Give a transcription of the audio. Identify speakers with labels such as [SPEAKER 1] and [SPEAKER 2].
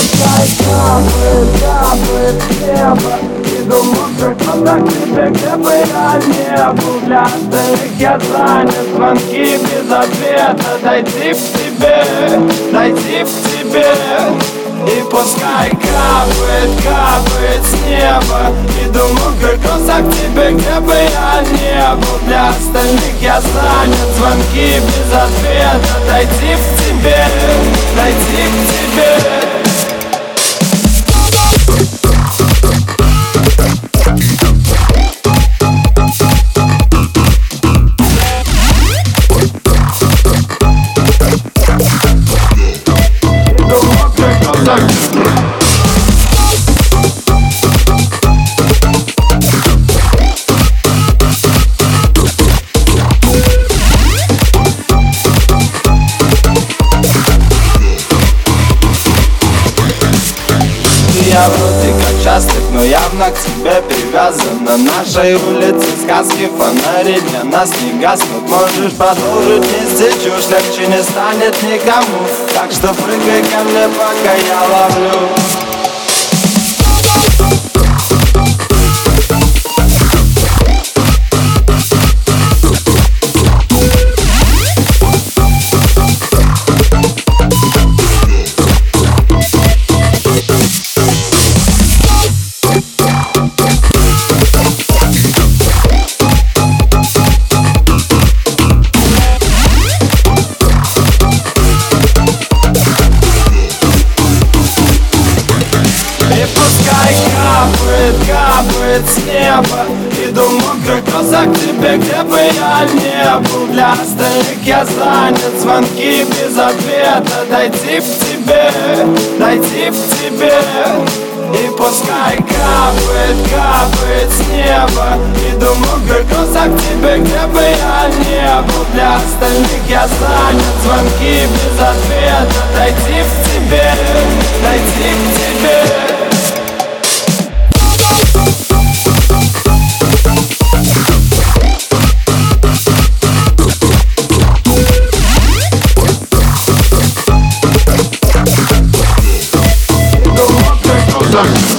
[SPEAKER 1] Капает, капает с неба. И думаю, что так тебе, где бы я не был. Для остальных я занят, звонки без ответа. Дойти к тебе, дойти к тебе. И пускай капает, капает с неба. И думаю, прикоса к тебе, где бы я не был. Для остальных я занят, звонки без ответа. Дойти к тебе, дойти к тебе. Я вроде как счастлив, но явно к тебе привязан. На нашей улице сказки, фонари для нас не гаснут. Можешь продолжить вместе чушь, легче не станет никому. Так что прыгай ко мне, пока я ловлю. Капает с неба. Иду мокрый глаза к тебе, где бы я не был. Для остальных я занят, звонки без ответа. Дойти к тебе, дойти к тебе. И пускай капает, капает с неба. Иду мокрый глаза к тебе, где бы я не был. Для остальных я занят, звонки без ответа. Дойти к тебе, дойти к тебе.
[SPEAKER 2] Done.